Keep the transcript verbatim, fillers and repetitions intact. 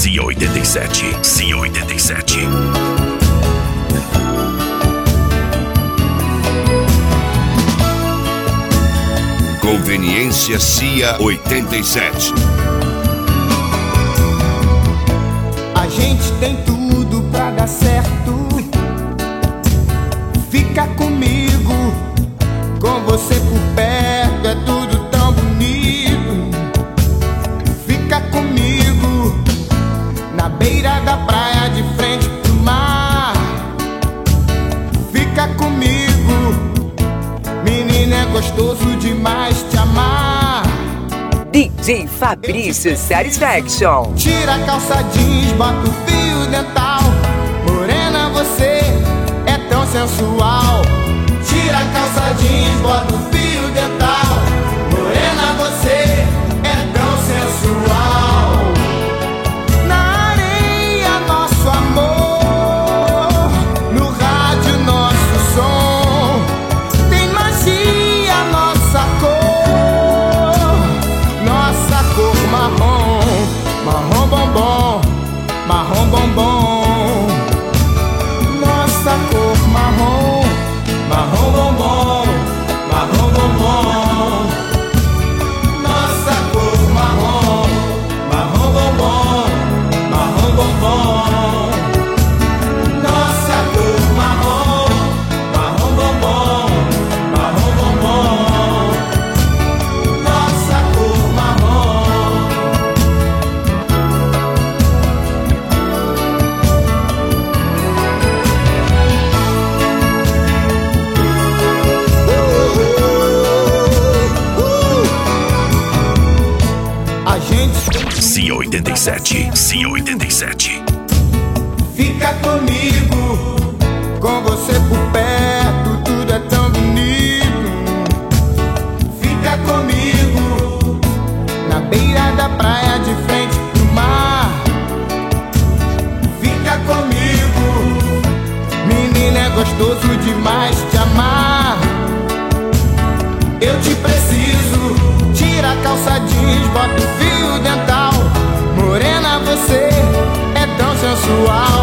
C oitenta e sete. C oitenta e sete. Conveniência C I A oitenta e sete. A gente tem tudo pra dar certo. Fica comigo, com você por perto é tudo tão bonito. Fica comigo, na beira da praia de frente pro mar. Fica comigo, menina, é gostoso demais te amar. D J Fabrício Satisfaction. Tira a calça jeans, bota o fio dental. Morena, você é tão sensual. Tira a calça jeans, bota o fio dental. Morena, você é tão sensual. Na areia, nosso amor. No rádio, nosso som. Tem magia, nossa cor. Nossa cor marrom. Marrom bombom. Marrom bombom. Nossa cor marrom. Marrom bombom, marrom bombom. Nossa cor marrom, marrom bombom, marrom bombom. Nossa cor marrom, marrom bombom, marrom bombom. Nossa cor marrom. A gente C oitenta e sete. C oitenta e sete. fica comigo, com você por perto, tudo é tão bonito. Fica comigo, na beira da praia de frente pro mar. Fica comigo, menina, é gostoso demais te amar. Eu te preciso, tira a calça jeans, bota o fio dental. Morena, você é tão sensual.